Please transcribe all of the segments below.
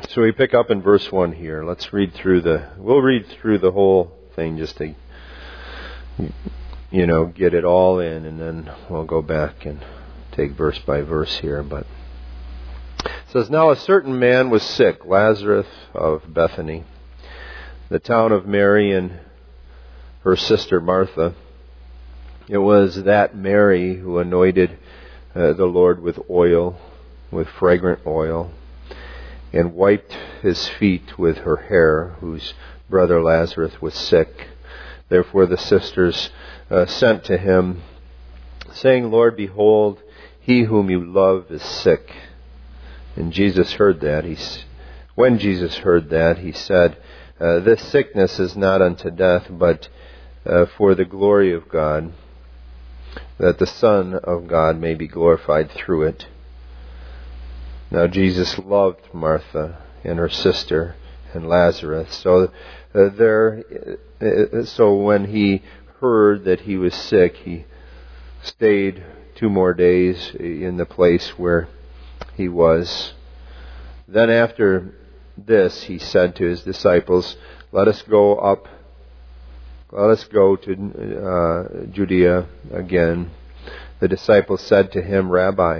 So we pick up in verse 1 here. We'll read through the whole thing just to, get it all in, and then we'll go back and take verse by verse here. But it says, "Now a certain man was sick, Lazarus of Bethany, the town of Mary and her sister Martha. It was that Mary who anointed the Lord with fragrant oil, and wiped his feet with her hair, whose brother Lazarus was sick. Therefore the sisters sent to him, saying, Lord, behold, he whom you love is sick. And Jesus heard that. When Jesus heard that, he said, this sickness is not unto death, but for the glory of God, that the Son of God may be glorified through it. Now Jesus loved Martha and her sister and Lazarus. So when he heard that he was sick, he stayed 2 more days in the place where he was. Then after this, he said to his disciples, Let us go to Judea again. The disciples said to him, Rabbi,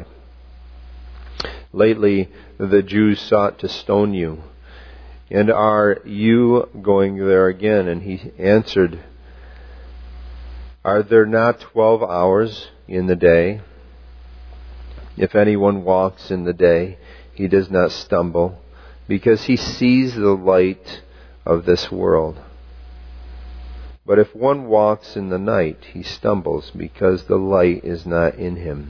lately the Jews sought to stone you, and are you going there again? And he answered, Are there not 12 hours in the day? If anyone walks in the day, he does not stumble, because he sees the light of this world. But if one walks in the night, he stumbles, because the light is not in him.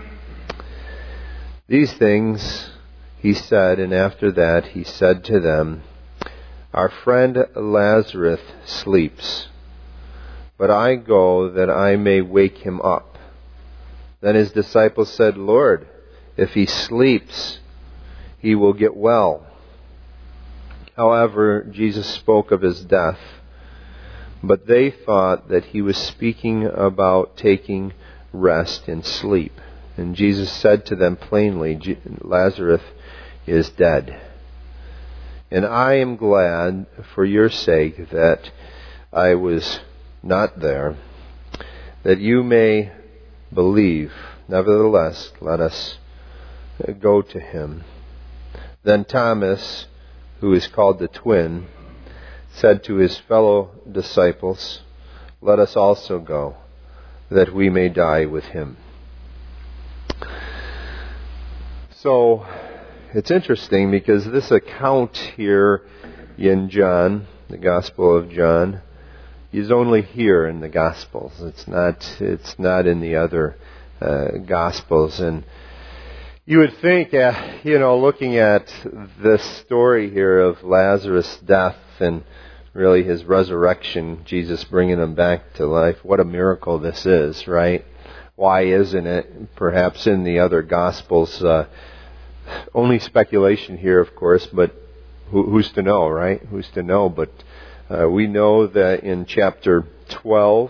These things he said, and after that he said to them, Our friend Lazarus sleeps, but I go that I may wake him up. Then his disciples said, Lord, if he sleeps, he will get well. However, Jesus spoke of his death, but they thought that he was speaking about taking rest and sleep. And Jesus said to them plainly, Lazarus is dead. And I am glad for your sake that I was not there, that you may believe. Nevertheless, let us go to him. Then Thomas, who is called the twin, said to his fellow disciples, Let us also go, that we may die with him. So, it's interesting because this account here in John, the Gospel of John, is only here in the Gospels. It's not in the other Gospels. And you would think, looking at this story here of Lazarus' death and really his resurrection, Jesus bringing him back to life, what a miracle this is, right? Why isn't it perhaps in the other Gospels? Only speculation here, of course, but who's to know, right? Who's to know? But we know that in chapter 12,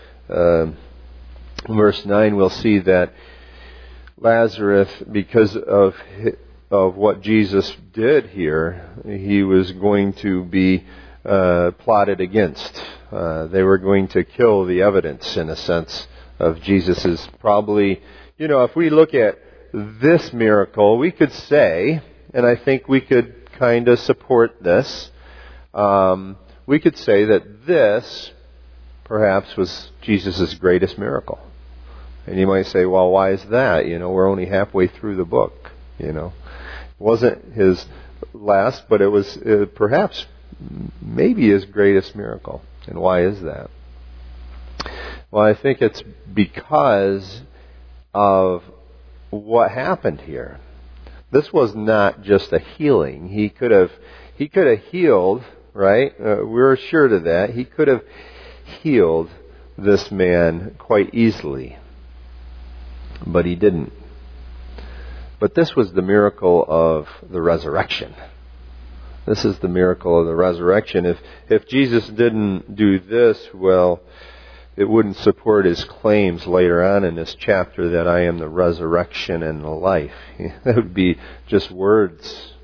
verse 9, we'll see that Lazarus, because of what Jesus did here, he was going to be plotted against. They were going to kill the evidence, in a sense, of Jesus's probably, if we look at this miracle, we could say, and I think we could kind of support this, we could say that this perhaps was Jesus' greatest miracle. And you might say, well, why is that? We're only halfway through the book. It wasn't his last, but it was perhaps maybe his greatest miracle. And why is that? Well, I think it's because of what happened here. This was not just a healing. He could have healed, right? We're assured of that. He could have healed this man quite easily. But he didn't. But this was the miracle of the resurrection. This is the miracle of the resurrection. If Jesus didn't do this, well, it wouldn't support his claims later on in this chapter that I am the resurrection and the life. That would be just words,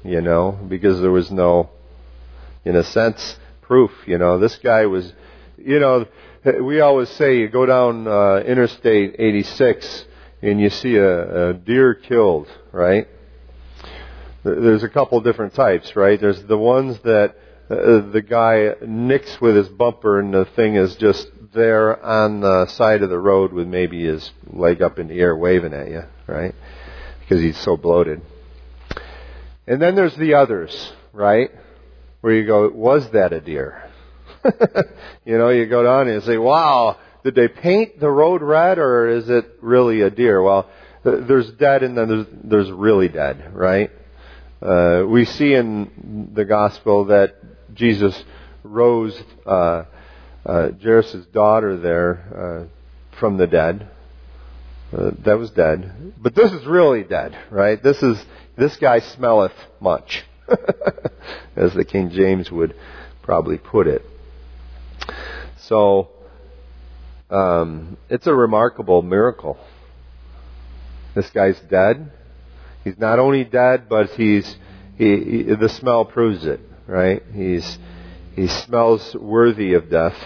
because there was no, in a sense, proof. This guy was, we always say you go down Interstate 86 and you see a deer killed, right? There's a couple different types, right? There's the ones that the guy nicks with his bumper and the thing is just there on the side of the road with maybe his leg up in the air waving at you, right? Because he's so bloated. And then there's the others, right? Where you go, was that a deer? You go down and you say, wow, did they paint the road red or is it really a deer? Well, there's dead and then there's really dead, right? We see in the gospel that Jesus rose Jairus' daughter there from the dead. That was dead. But this is really dead, right? This guy smelleth much, as the King James would probably put it. So, it's a remarkable miracle. This guy's dead. He's not only dead, but the smell proves it, right? He smells worthy of death.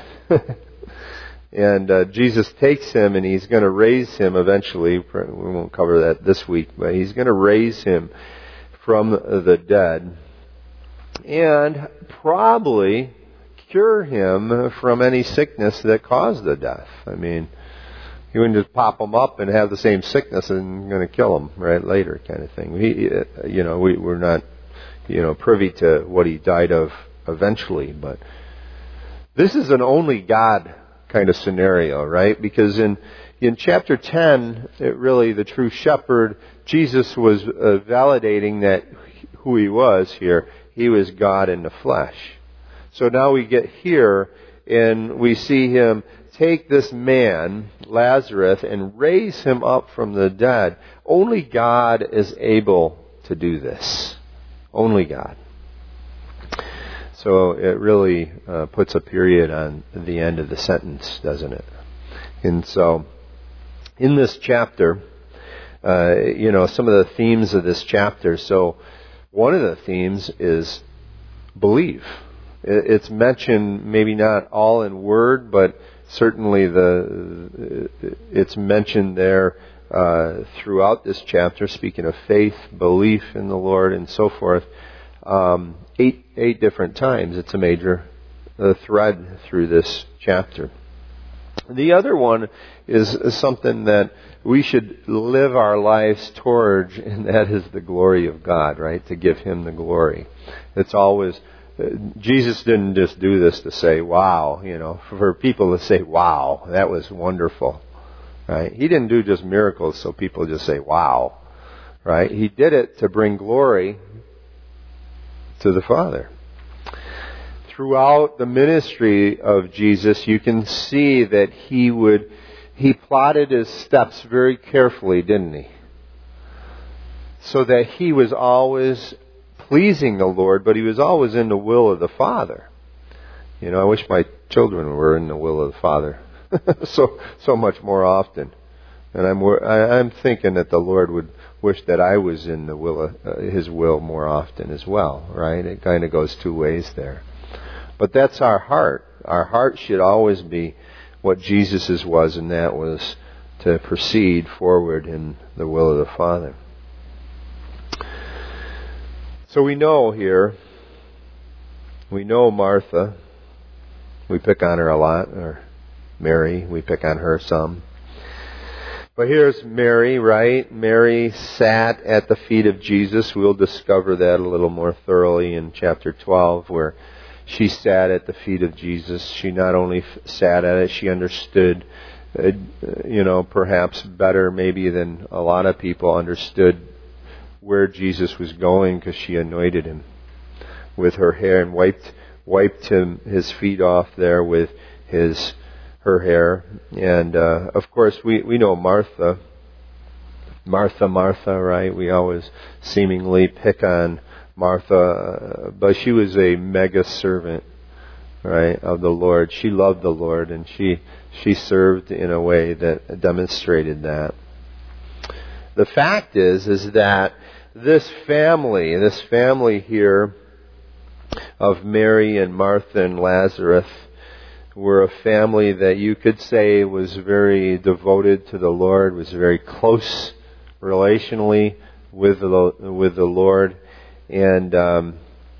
And Jesus takes him and he's going to raise him eventually. We won't cover that this week, but he's going to raise him from the dead and probably cure him from any sickness that caused the death. I mean, he wouldn't just pop him up and have the same sickness and going to kill him right later, kind of thing. We're not, privy to what he died of eventually, but this is an only God kind of scenario, right? Because in chapter 10, the true shepherd, Jesus was validating that who he was here. He was God in the flesh. So now we get here and we see him take this man, Lazarus, and raise him up from the dead. Only God is able to do this. Only God. So it really puts a period on the end of the sentence, doesn't it? And so, in this chapter, some of the themes of this chapter. So, one of the themes is believe. It's mentioned, maybe not all in word, but certainly it's mentioned there throughout this chapter, speaking of faith, belief in the Lord, and so forth. 8 different times. It's a major thread through this chapter. The other one is something that we should live our lives towards, and that is the glory of God, right? To give Him the glory. It's always, Jesus didn't just do this to say, wow, for people to say, wow, that was wonderful, right? He didn't do just miracles so people just say, wow, right? He did it to bring glory to the Father. Throughout the ministry of Jesus, you can see that he plotted his steps very carefully, didn't he? So that he was always pleasing the Lord, but he was always in the will of the Father. I wish my children were in the will of the Father so much more often. And I'm thinking that the Lord would wish that I was in the will of His will more often as well, right? It kind of goes two ways there. But that's our heart. Our heart should always be what Jesus's was, and that was to proceed forward in the will of the Father. So we know Martha. We pick on her a lot, or Mary, we pick on her some. But here's Mary, right? Mary sat at the feet of Jesus. We'll discover that a little more thoroughly in chapter 12, where she sat at the feet of Jesus. She not only sat at it, she understood, perhaps better maybe than a lot of people understood where Jesus was going, because she anointed him with her hair and wiped his feet off there with her hair. And of course we know Martha, right? We always seemingly pick on Martha, but she was a mega servant, right, of the Lord. She loved the Lord, and she served in a way that demonstrated that. The fact is that this family here of Mary and Martha and Lazarus were a family that you could say was very devoted to the Lord, was very close relationally with the Lord. And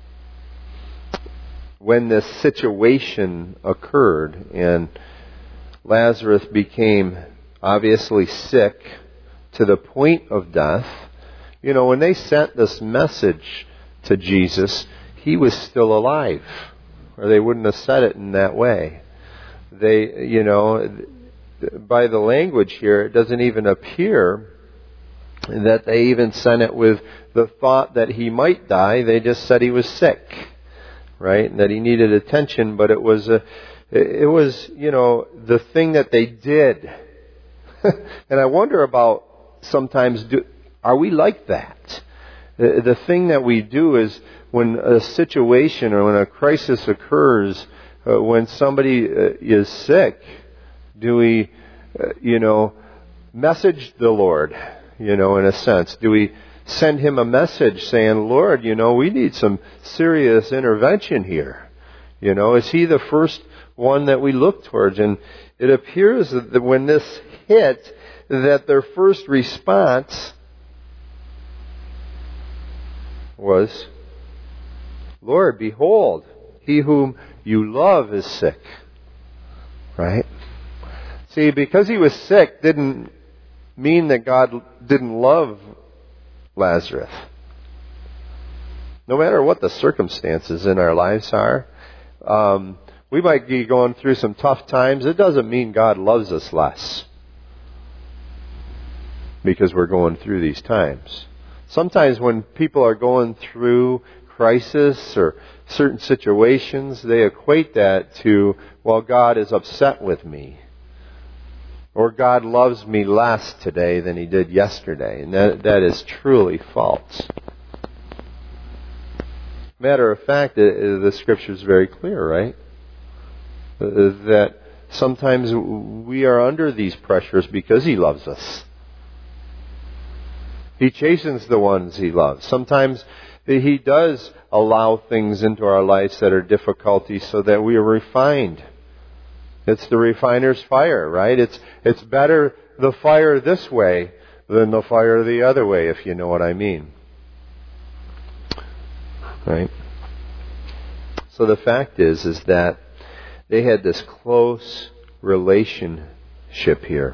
when this situation occurred and Lazarus became obviously sick to the point of death, you know, when they sent this message to Jesus, he was still alive, or they wouldn't have said it in that way. They, you know, by the language here, it doesn't even appear that they even sent it with the thought that he might die. They just said he was sick, right? And that he needed attention, but it was, you know, the thing that they did. And I wonder about sometimes, are we like that? The thing that we do is when a situation or when a crisis occurs, when somebody is sick, do we, you know, message the Lord, you know, in a sense? Do we send him a message saying, Lord, you know, we need some serious intervention here? You know, is he the first one that we look towards? And it appears that when this hit, that their first response was, Lord, behold, he whom you love is sick. Right? See, because he was sick didn't mean that God didn't love Lazarus. No matter what the circumstances in our lives are, we might be going through some tough times. It doesn't mean God loves us less because we're going through these times. Sometimes when people are going through crisis or certain situations, they equate that to, well, God is upset with me. Or God loves me less today than he did yesterday. And that is truly false. Matter of fact, the Scripture is very clear, right? That sometimes we are under these pressures because he loves us. He chastens the ones he loves. Sometimes he does allow things into our lives that are difficulties so that we are refined. It's the refiner's fire, right? It's better the fire this way than the fire the other way, if you know what I mean. Right? So the fact is that they had this close relationship here.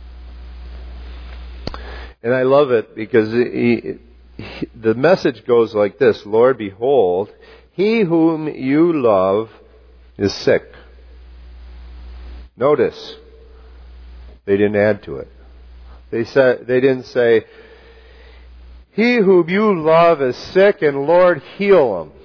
And I love it because the message goes like this: Lord, behold, he whom you love is sick. Notice, they didn't add to it. They didn't say, he whom you love is sick, and Lord, heal him.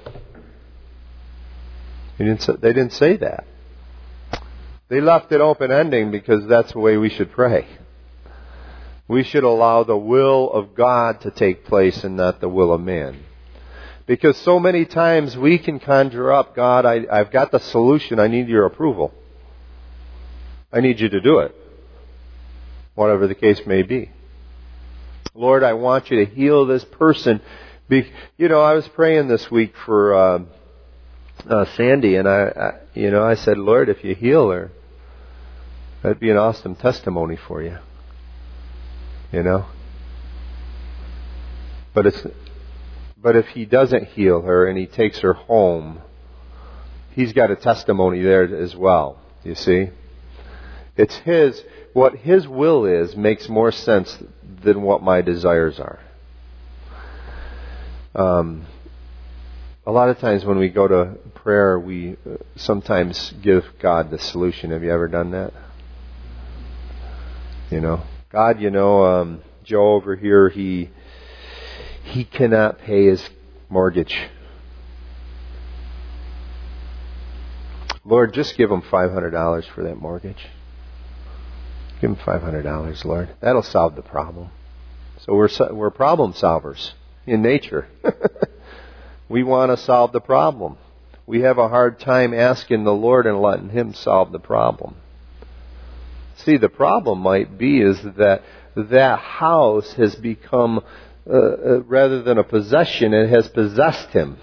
They didn't say that. They left it open-ending because that's the way we should pray. We should allow the will of God to take place and not the will of man. Because so many times we can conjure up, God, I've got the solution, I need your approval. I need you to do it. Whatever the case may be. Lord, I want you to heal this person. You know, I was praying this week for Sandy, and I said, Lord, if you heal her, that'd be an awesome testimony for you. You know? But if he doesn't heal her and he takes her home, he's got a testimony there as well. You see? It's what his will is makes more sense than what my desires are. A lot of times when we go to prayer, we sometimes give God the solution. Have you ever done that? You know, God, Joe over here, he cannot pay his mortgage. Lord, just give him $500 for that mortgage. Give him $500, Lord. That'll solve the problem. So we're problem solvers in nature. We want to solve the problem. We have a hard time asking the Lord and letting him solve the problem. See, the problem might be is that house has become rather than a possession, it has possessed him.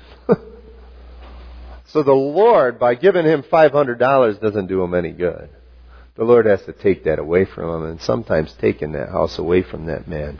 So the Lord, by giving him $500, doesn't do him any good. The Lord has to take that away from him, and sometimes taking that house away from that man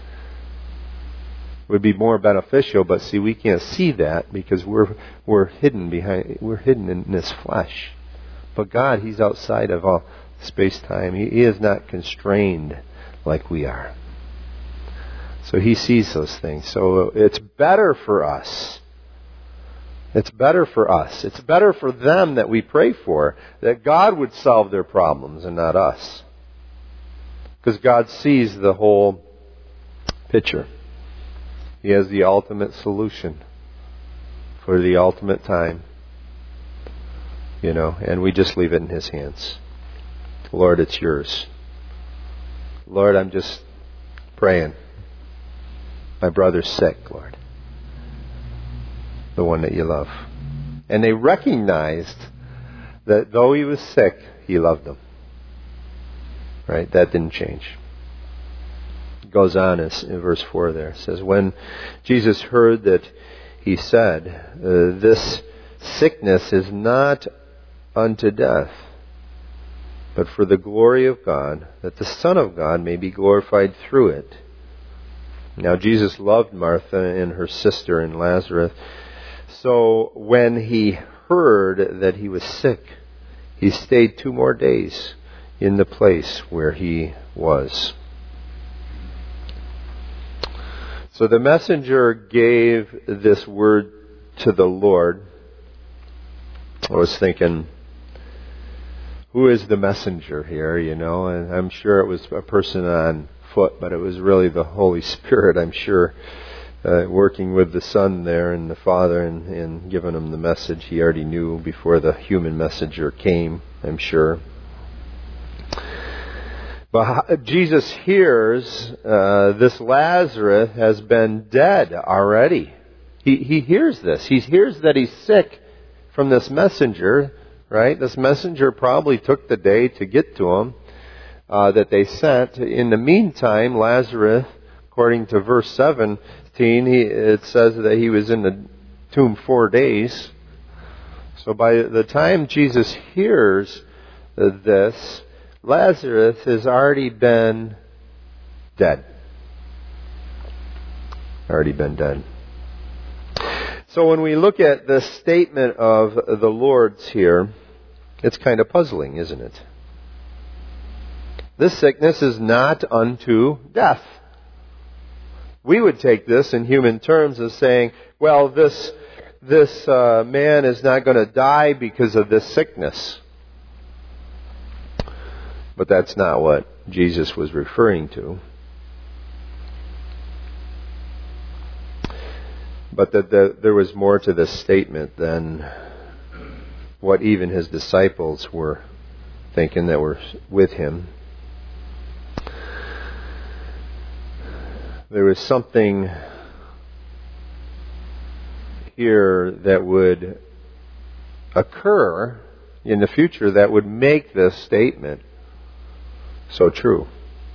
would be more beneficial. But see, we can't see that because we're hidden in this flesh. But God, He's outside of all space-time. He is not constrained like we are. So He sees those things. So it's better for us. It's better for us. It's better for them that we pray for, that God would solve their problems and not us. Because God sees the whole picture. He has the ultimate solution for the ultimate time. And we just leave it in His hands. Lord, it's yours. Lord, I'm just praying. My brother's sick, Lord. The one that you love. And they recognized that though he was sick, He loved them. Right? That didn't change. It goes on in verse 4 there. It says, when Jesus heard that, He said, this sickness is not unto death, but for the glory of God, that the Son of God may be glorified through it. Now Jesus loved Martha and her sister and Lazarus. So when He heard that he was sick, He stayed 2 more days in the place where he was. So the messenger gave this word to the Lord. I was thinking, who is the messenger here, And I'm sure it was a person on foot, but it was really the Holy Spirit, I'm sure, working with the Son there and the Father and giving him the message He already knew before the human messenger came, I'm sure. But Jesus hears this Lazarus has been dead already. He hears this. He hears that he's sick from this messenger, right? This messenger probably took the day to get to him that they sent. In the meantime, Lazarus, according to verse 17, it says that he was in the tomb 4 days. So by the time Jesus hears this, Lazarus has already been dead. Already been dead. So when we look at the statement of the Lord's here, it's kind of puzzling, isn't it? This sickness is not unto death. We would take this in human terms as saying, well, this man is not going to die because of this sickness. But that's not what Jesus was referring to. But that there was more to this statement than what even His disciples were thinking that were with Him. There was something here that would occur in the future that would make this statement so true.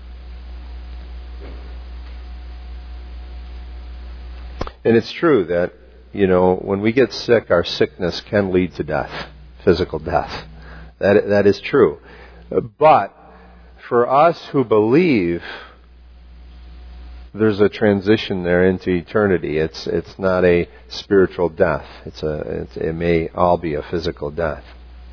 And it's true that, when we get sick, our sickness can lead to death, physical death. That is true. But for us who believe, there's a transition there into eternity. It's not a spiritual death. It may all be a physical death.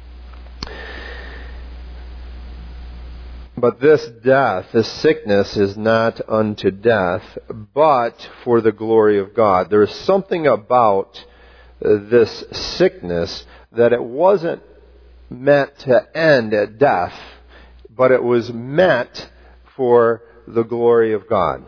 But this death, this sickness, is not unto death, but for the glory of God. There is something about this sickness that it wasn't meant to end at death, but it was meant for the glory of God.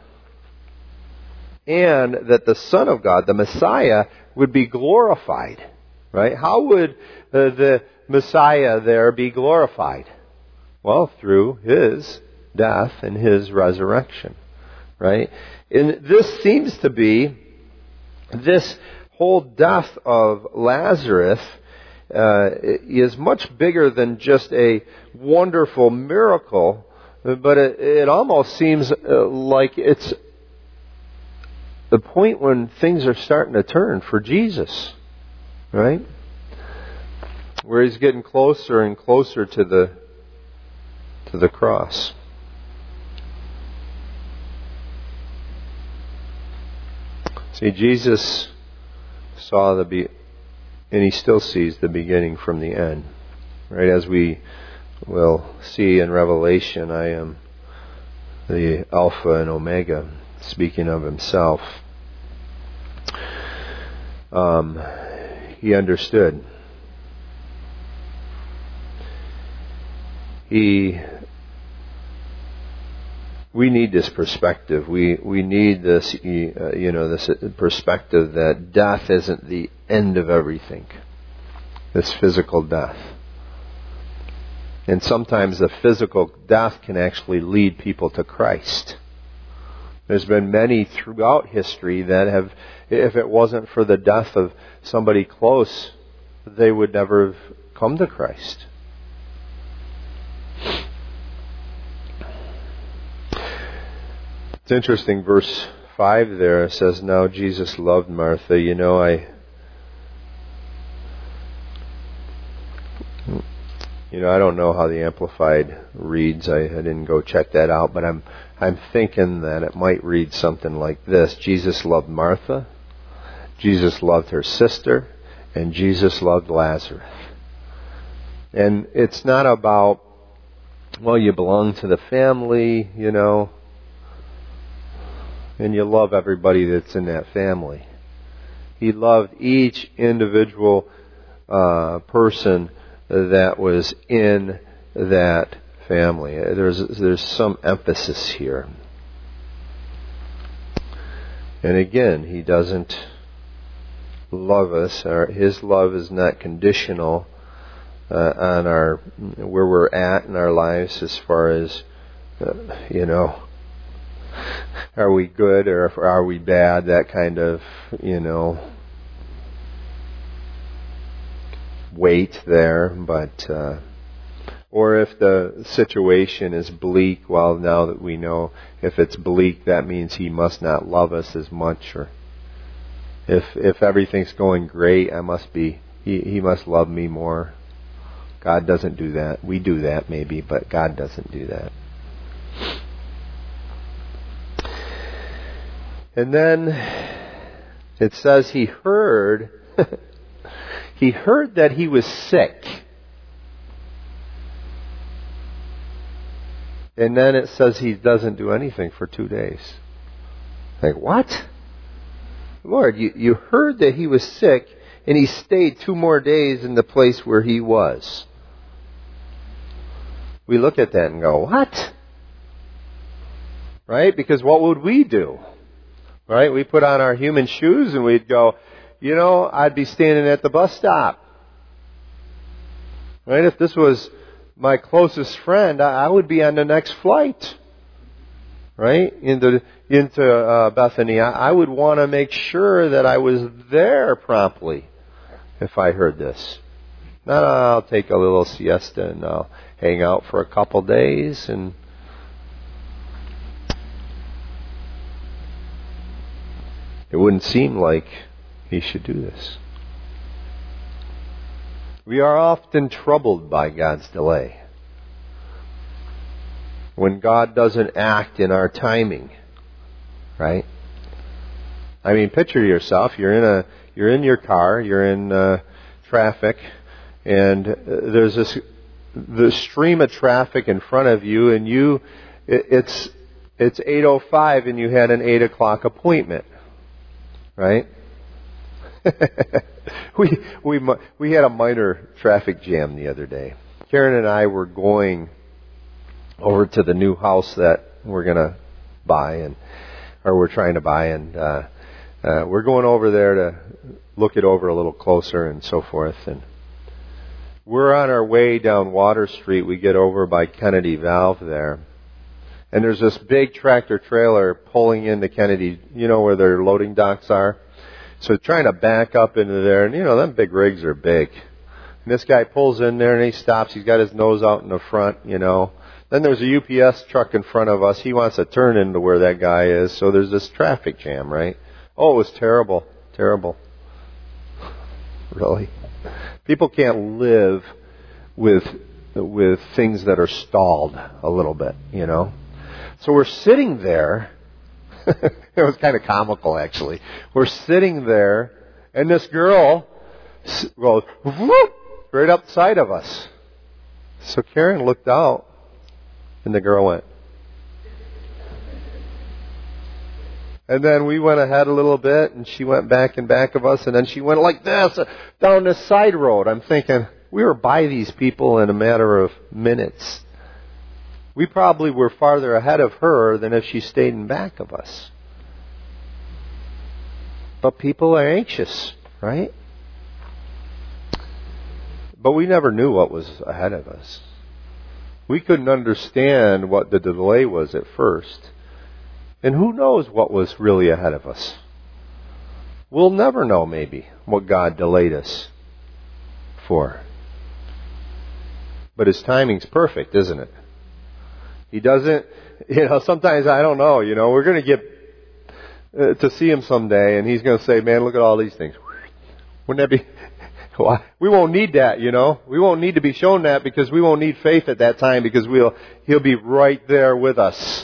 And that the Son of God, the Messiah, would be glorified. Right? How would the Messiah there be glorified? Well, through His death and His resurrection. Right? And this seems to be, this whole death of Lazarus is much bigger than just a wonderful miracle, but it almost seems like it's the point when things are starting to turn for Jesus, right? Where He's getting closer and closer to the cross. See, Jesus saw and He still sees the beginning from the end. Right? As we will see in Revelation, I am the Alpha and Omega, speaking of Himself. He understood. We need this perspective. We need this, this perspective that death isn't the end of everything. This physical death. And sometimes the physical death can actually lead people to Christ. There's been many throughout history that have, if it wasn't for the death of somebody close, they would never have come to Christ. It's interesting, verse 5 there says, now Jesus loved Martha. I don't know how the Amplified reads. I didn't go check that out, but I'm thinking that it might read something like this. Jesus loved Martha, Jesus loved her sister, and Jesus loved Lazarus. And it's not about, well, you belong to the family, and you love everybody that's in that family. He loved each individual person that was in that family. There's some emphasis here. And again, He doesn't love us. His love is not conditional on where we're at in our lives as far as, are we good or are we bad? That kind of, weight there, but or if the situation is bleak, well, now that we know if it's bleak, that means He must not love us as much. Or if everything's going great, He must love me more. God doesn't do that. We do that maybe, but God doesn't do that. And then it says He heard that he was sick. And then it says He doesn't do anything for 2 days. Like, what? Lord, you heard that he was sick, and He stayed 2 more days in the place where he was. We look at that and go, what? Right? Because what would we do? Right? We put on our human shoes and we'd go, I'd be standing at the bus stop. Right? If this was my closest friend, I would be on the next flight. Right? Into Bethany. I would want to make sure that I was there promptly if I heard this. Not I'll take a little siesta and I'll hang out for a couple days and it wouldn't seem like He should do this. We are often troubled by God's delay. When God doesn't act in our timing, right? I mean, picture yourself. You're in your car. You're in traffic, and there's the stream of traffic in front of you, and it's 8:05, and you had an 8 o'clock appointment. Right? we had a minor traffic jam the other day. Karen and I were going over to the new house that we're gonna buy, or we're trying to buy, and we're going over there to look it over a little closer and so forth. And we're on our way down Water Street. We get over by Kennedy Valve there. And there's this big tractor trailer pulling into Kennedy, where their loading docks are. So trying to back up into there, and them big rigs are big. And this guy pulls in there and he stops. He's got his nose out in the front, Then there's a UPS truck in front of us. He wants to turn into where that guy is. So there's this traffic jam, right? Oh, it was terrible. Terrible. Really? People can't live with things that are stalled a little bit, you know. So we're sitting there. It was kind of comical, actually. We're sitting there, and this girl goes whoop, right upside of us. So Karen looked out, and the girl went. And then we went ahead a little bit, and she went back in back of us, and then she went like this down this side road. I'm thinking, we were by these people in a matter of minutes. We probably were farther ahead of her than if she stayed in back of us. But people are anxious, right? But we never knew what was ahead of us. We couldn't understand what the delay was at first. And who knows what was really ahead of us? We'll never know, maybe, what God delayed us for. But His timing's perfect, isn't it? He doesn't, sometimes I don't know, we're going to get to see Him someday, and He's going to say, man, look at all these things. Wouldn't that be... We won't need that, We won't need to be shown that because we won't need faith at that time because He'll be right there with us.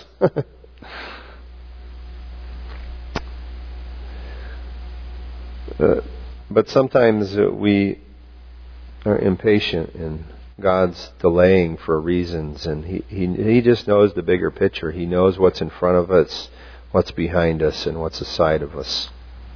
But sometimes we are impatient and God's delaying for reasons, and He just knows the bigger picture. He knows what's in front of us, what's behind us, and what's aside of us.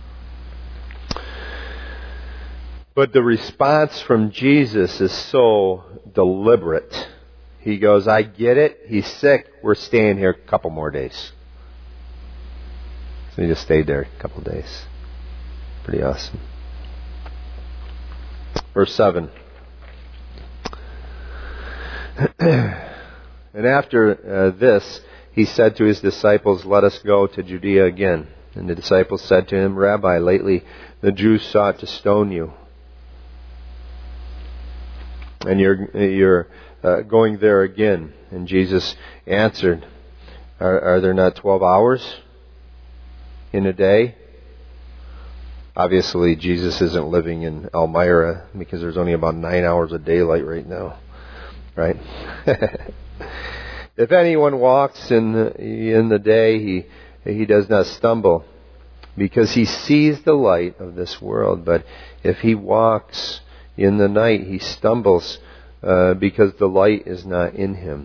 But the response from Jesus is so deliberate. He goes, I get it. He's sick. We're staying here a couple more days. So he just stayed there a couple of days. Pretty awesome. Verse 7. And after this, He said to His disciples, let us go to Judea again. And the disciples said to Him, Rabbi, lately the Jews sought to stone you. And you're going there again. And Jesus answered, Are there not 12 hours in a day? Obviously, Jesus isn't living in Elmira because there's only about 9 hours of daylight right now. Right? If anyone walks in the day, he does not stumble because he sees the light of this world. But if he walks in the night, he stumbles because the light is not in him.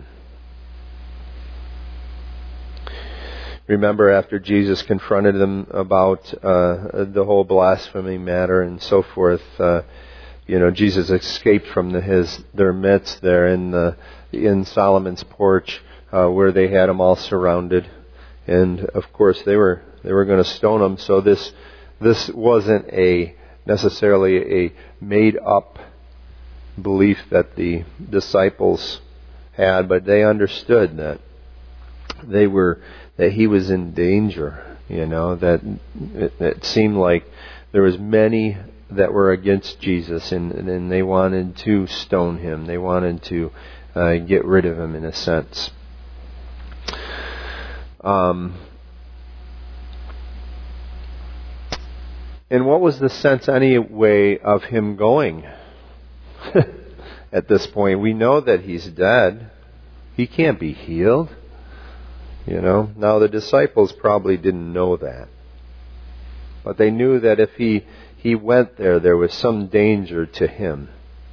Remember, after Jesus confronted them about the whole blasphemy matter and so forth, Jesus escaped from their midst there in Solomon's porch, where they had him all surrounded, and of course they were going to stone him. So this wasn't necessarily a made up belief that the disciples had, but they understood that that he was in danger, that it seemed like there was many that were against Jesus, and they wanted to stone him. They wanted to get rid of him in a sense. And what was the sense anyway of him going at this point? We know that he's dead. He can't be healed. Now the disciples probably didn't know that. But they knew that if he went there was some danger to him.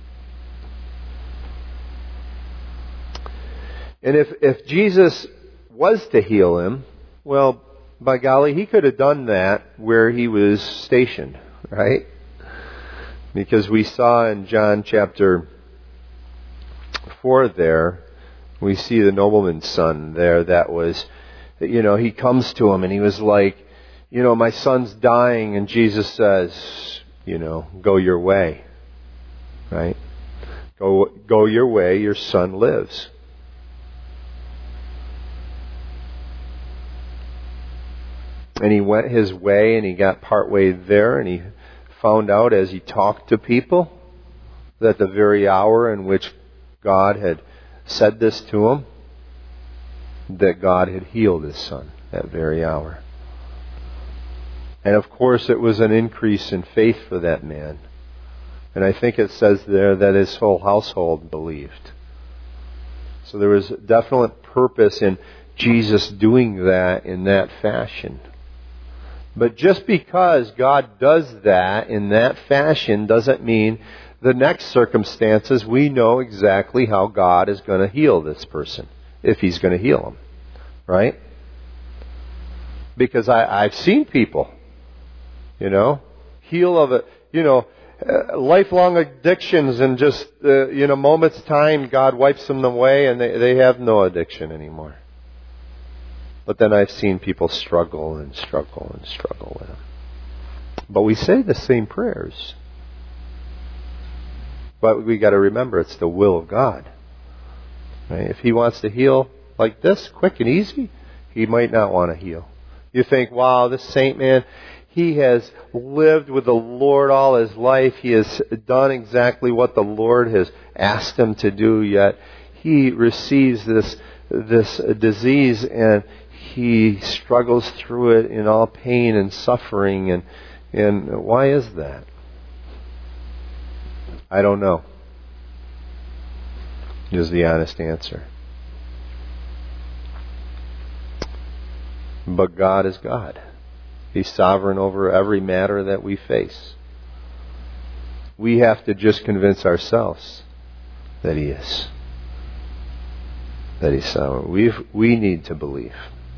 And if Jesus was to heal him, well, by golly, he could have done that where he was stationed, right? Because we saw in John chapter 4 there, we see the nobleman's son there that was, he comes to him and he was like, my son's dying, and Jesus says, go your way, right? Go your way, your son lives. And he went his way, and he got partway there, and he found out as he talked to people that the very hour in which God had said this to him, that God had healed his son that very hour. And of course it was an increase in faith for that man. And I think it says there that his whole household believed. So there was definite purpose in Jesus doing that in that fashion. But just because God does that in that fashion doesn't mean the next circumstances we know exactly how God is going to heal this person, if He's going to heal him. Right? Because I've seen people, heal of it, lifelong addictions, and just, moments time, God wipes them away and they have no addiction anymore. But then I've seen people struggle and struggle and struggle with them. But we say the same prayers. But we got to remember it's the will of God. Right? If He wants to heal like this, quick and easy, He might not want to heal. You think, wow, this saint man, he has lived with the Lord all his life. He has done exactly what the Lord has asked him to do, yet he receives this disease and he struggles through it in all pain and suffering. And why is that? I don't know, is the honest answer. But God is God. He's sovereign over every matter that we face. We have to just convince ourselves that He is. That He's sovereign. We need to believe.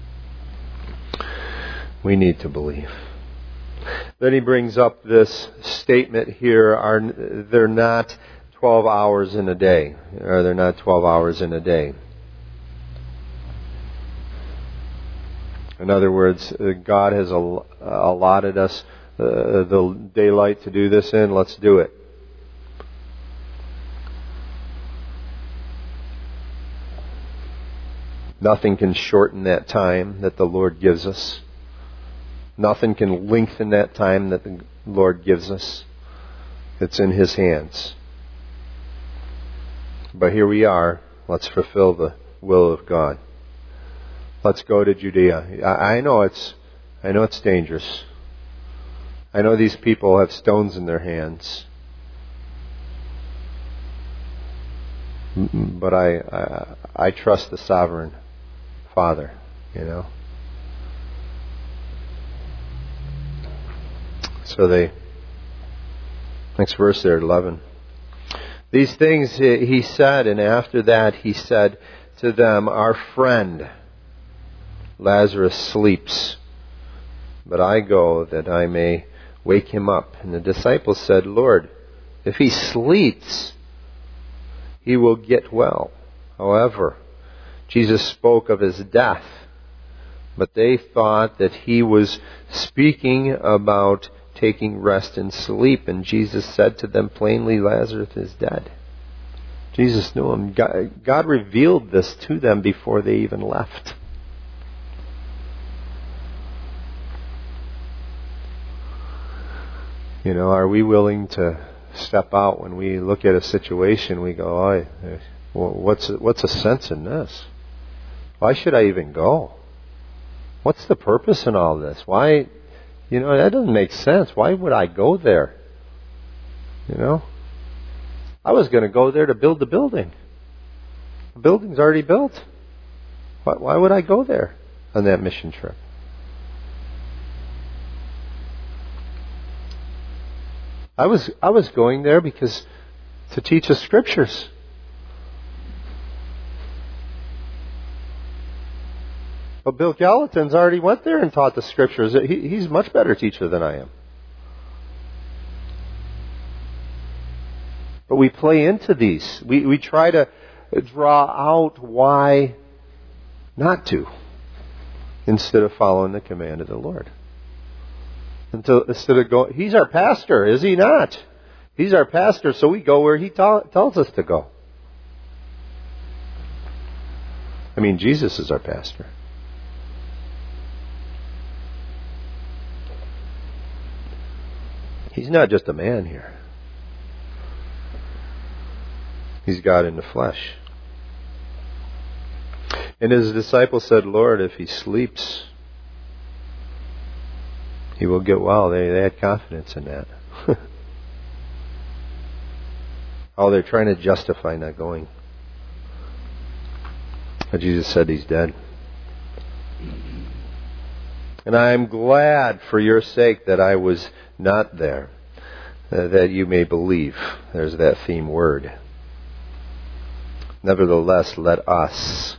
We need to believe. Then he brings up this statement here, they're not 12 hours in a day. Or they're not 12 hours in a day. In other words, God has allotted us the daylight to do this in. Let's do it. Nothing can shorten that time that the Lord gives us. Nothing can lengthen that time that the Lord gives us. It's in His hands. But here we are. Let's fulfill the will of God. Let's go to Judea. I know it's dangerous. I know these people have stones in their hands. But I trust the sovereign Father, So next verse there, 11. These things He said, and after that He said to them, our friend Lazarus sleeps, but I go that I may wake him up. And the disciples said, Lord, if he sleeps, he will get well. However, Jesus spoke of his death, but they thought that He was speaking about taking rest and sleep. And Jesus said to them plainly, Lazarus is dead. Jesus knew him. God revealed this to them before they even left. Are we willing to step out when we look at a situation? We go, what's the sense in this? Why should I even go? What's the purpose in all this? Why, that doesn't make sense. Why would I go there? I was going to go there to build the building. The building's already built. Why would I go there on that mission trip? I was going there because to teach the Scriptures. But Bill Gallatin's already went there and taught the Scriptures. He's a much better teacher than I am. But we play into these. We try to draw out why not to, instead of following the command of the Lord. Instead of going, He's our pastor, is He not? He's our pastor, so we go where He tells us to go. Jesus is our pastor. He's not just a man here. He's God in the flesh. And His disciples said, Lord, if he sleeps, He will get well. They had confidence in that. Oh, they're trying to justify not going. But Jesus said he's dead. And I am glad for your sake that I was not there, that you may believe. There's that theme word. Nevertheless, let us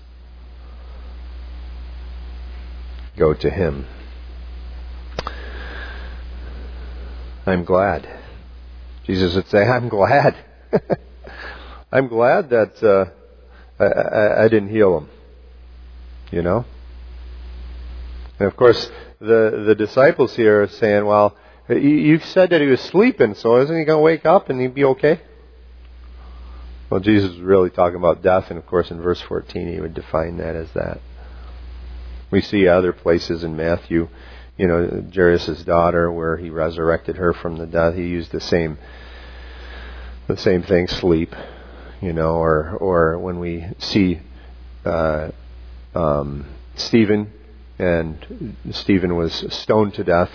go to him. I'm glad. Jesus would say, I'm glad. I'm glad that I didn't heal him. You know? And of course, the disciples here are saying, well, you said that he was sleeping, so isn't he going to wake up and he'd be okay? Well, Jesus is really talking about death, and of course in verse 14 he would define that as that. We see other places in Matthew, Jairus' daughter, where he resurrected her from the dead. He used the same thing, sleep, or when we see Stephen, and Stephen was stoned to death.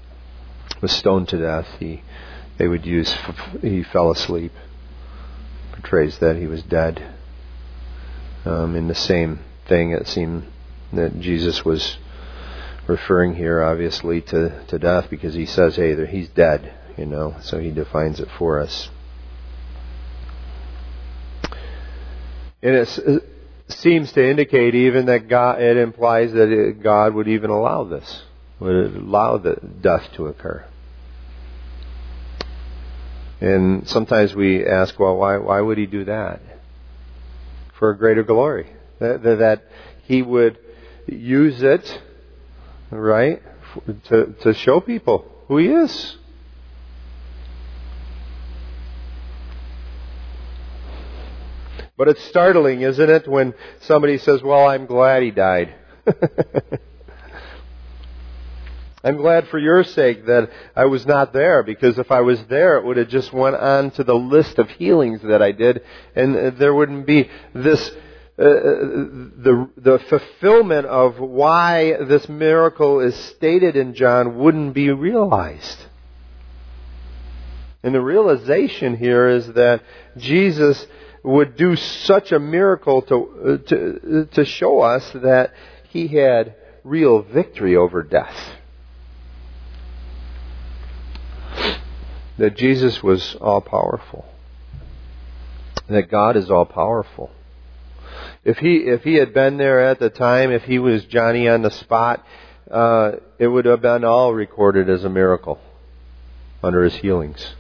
They would use he fell asleep. Portrays that he was dead. In the same thing, it seemed that Jesus was referring here, obviously, to death, because he says, hey, he's dead, so he defines it for us. And it seems to indicate even that it implies that God would even allow this, would allow the death to occur. And sometimes we ask, well, why would he do that? For a greater glory. That he would use it, right, to show people who he is. But it's startling, isn't it, when somebody says, well, I'm glad he died. I'm glad for your sake that I was not there, because if I was there, it would have just went on to the list of healings that I did, and there wouldn't be this the fulfillment of why this miracle is stated in John wouldn't be realized. And the realization here is that Jesus would do such a miracle to show us that he had real victory over death. That Jesus was all-powerful. That God is all-powerful. If he had been there at the time, if he was Johnny on the spot, it would have been all recorded as a miracle under his healings.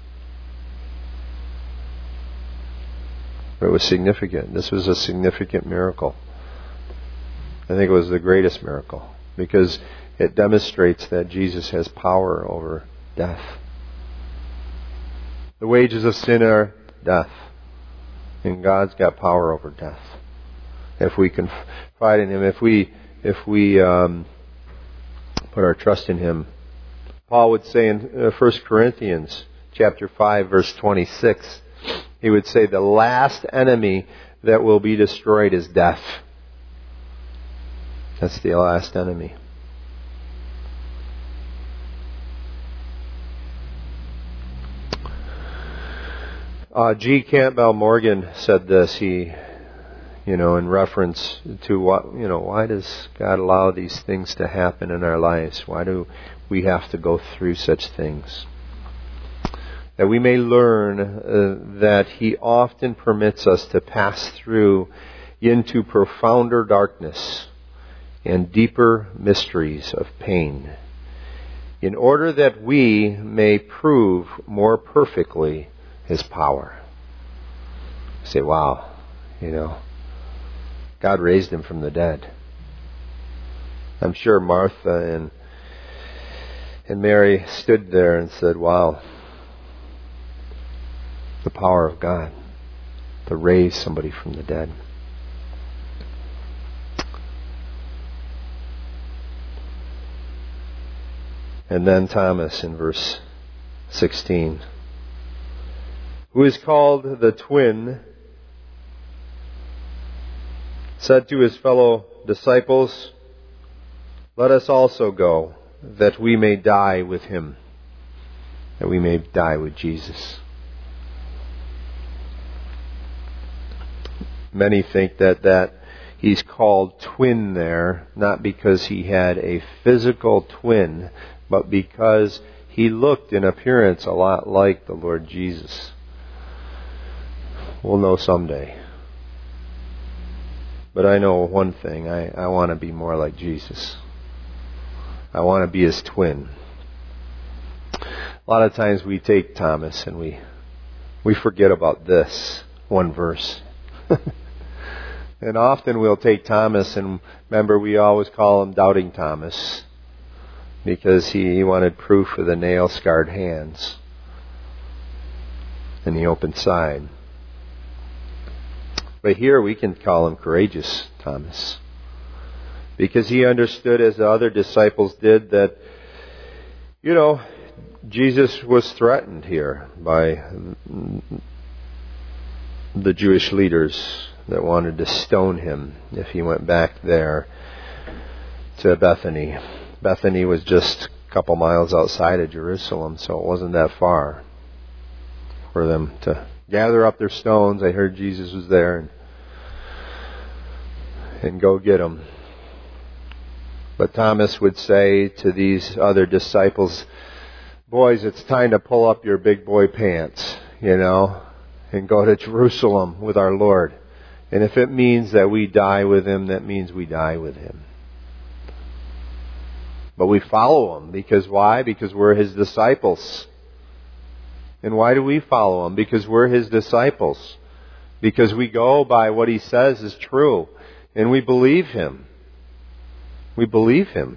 But it was significant. This was a significant miracle. I think it was the greatest miracle, because it demonstrates that Jesus has power over death. The wages of sin are death. And God's got power over death. If we confide in him, if we put our trust in him. Paul would say in 1 Corinthians chapter 5, verse 26, he would say the last enemy that will be destroyed is death. That's the last enemy. G. Campbell Morgan said this. He, in reference to why does God allow these things to happen in our lives? Why do we have to go through such things? That we may learn that he often permits us to pass through into profounder darkness and deeper mysteries of pain, in order that we may prove more perfectly his power. Say, wow, God raised him from the dead. I'm sure Martha and Mary stood there and said, wow, the power of God to raise somebody from the dead. And then Thomas in verse 16, who is called the twin, said to his fellow disciples, let us also go that we may die with Him, that we may die with Jesus. Many think that He's called twin there, not because He had a physical twin, but because He looked in appearance a lot like the Lord Jesus. We'll know someday. But I know one thing, I want to be more like Jesus. I want to be His twin. A lot of times we take Thomas and we forget about this one verse. And often we'll take Thomas, and remember we always call him Doubting Thomas, because he wanted proof of the nail-scarred hands and the open side. But here we can call him Courageous Thomas, because he understood, as the other disciples did, that, Jesus was threatened here by the Jewish leaders that wanted to stone Him if He went back there to Bethany. Bethany was just a couple miles outside of Jerusalem, so it wasn't that far for them to gather up their stones. I heard Jesus was there and go get them. But Thomas would say to these other disciples, "Boys, it's time to pull up your big boy pants, and go to Jerusalem with our Lord. And if it means that we die with Him, that means we die with Him." But we follow Him. Because why? Because we're His disciples. And why do we follow Him? Because we're His disciples. Because we go by what He says is true. And we believe Him. We believe Him.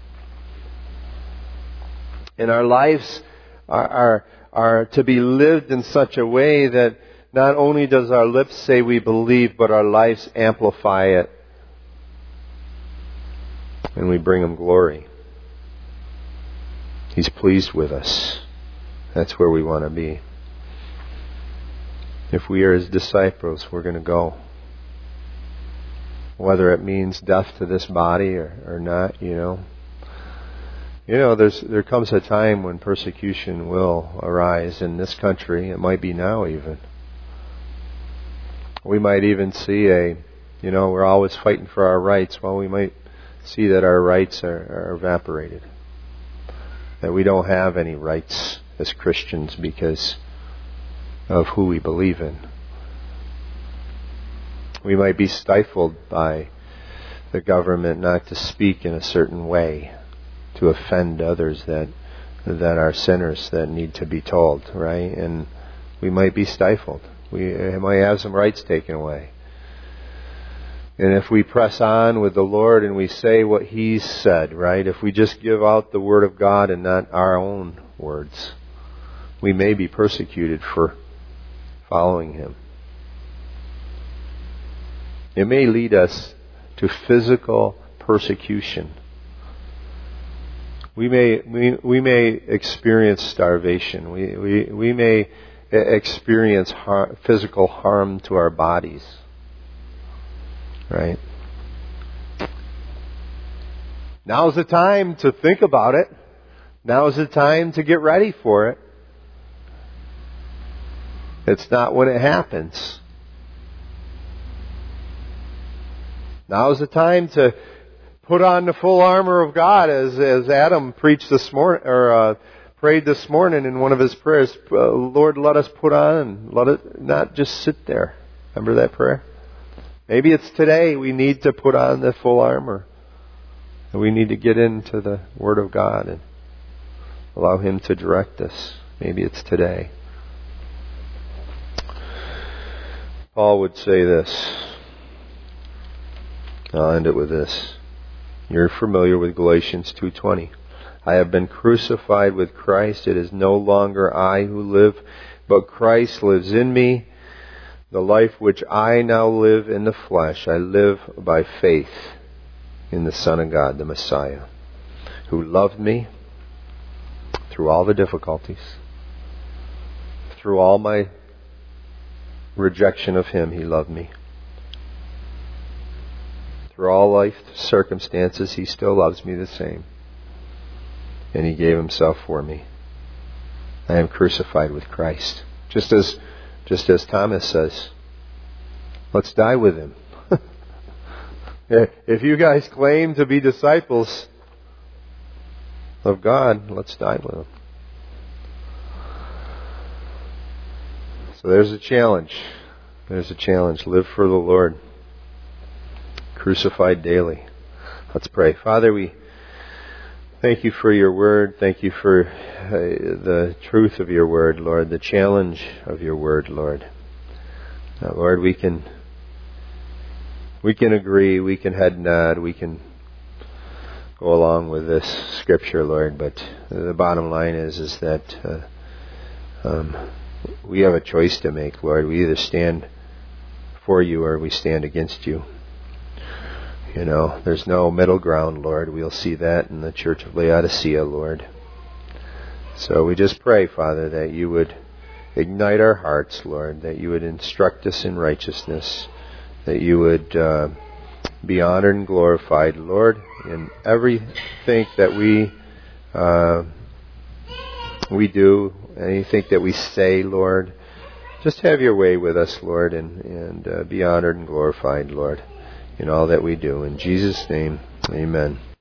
And our lives are to be lived in such a way that not only does our lips say we believe, but our lives amplify it. And we bring Him glory. He's pleased with us. That's where we want to be. If we are His disciples, we're going to go. Whether it means death to this body or not, there comes a time when persecution will arise in this country. It might be now even. We might even see we're always fighting for our rights. Well, we might see that our rights are evaporated. That we don't have any rights as Christians because of who we believe in. We might be stifled by the government not to speak in a certain way, to offend others that are sinners that need to be told, right? And we might be stifled. We might have some rights taken away. And if we press on with the Lord and we say what He's said, right? If we just give out the Word of God and not our own words, we may be persecuted for following Him. It may lead us to physical persecution. We may experience starvation. We may experience physical harm to our bodies. Right? Now's the time to think about it. Now's the time to get ready for it. It's not when it happens. Now's the time to put on the full armor of God, as Adam preached this morning, or prayed this morning in one of his prayers. Lord, let us put on, let it not just sit there. Remember that prayer? Maybe it's today we need to put on the full armor. And we need to get into the Word of God and allow Him to direct us. Maybe it's today. Paul would say this. I'll end it with this. You're familiar with Galatians 2:20. I have been crucified with Christ. It is no longer I who live, but Christ lives in me. The life which I now live in the flesh, I live by faith in the Son of God, the Messiah, who loved me through all the difficulties, through all my rejection of Him. He loved me. Through all life circumstances, He still loves me the same. and He gave Himself for me. I am crucified with Christ. Just as Thomas says, let's die with Him. If you guys claim to be disciples of God, let's die with Him. So there's a challenge. There's a challenge. Live for the Lord. Crucified daily. Let's pray. Father, we thank You for Your Word. Thank You for the truth of Your Word, Lord, the challenge of Your Word, Lord. Lord, we can agree, we can head nod, we can go along with this Scripture, Lord, but the bottom line is that we have a choice to make, Lord. We either stand for You or we stand against You. There's no middle ground, Lord. We'll see that in the Church of Laodicea, Lord. So we just pray, Father, that You would ignite our hearts, Lord, that You would instruct us in righteousness, that You would be honored and glorified, Lord, in everything that we do, anything that we say, Lord. Just have Your way with us, Lord, and be honored and glorified, Lord, in all that we do. In Jesus' name, amen.